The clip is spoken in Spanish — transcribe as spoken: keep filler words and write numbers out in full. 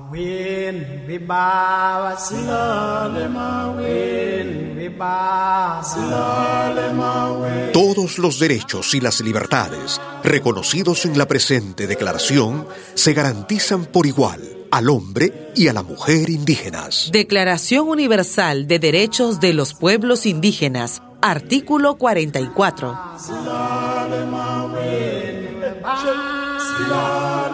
Todos los derechos y las libertades reconocidos en la presente declaración se garantizan por igual al hombre y a la mujer indígenas. Declaración Universal de Derechos de los Pueblos Indígenas, artículo cuarenta y cuatro.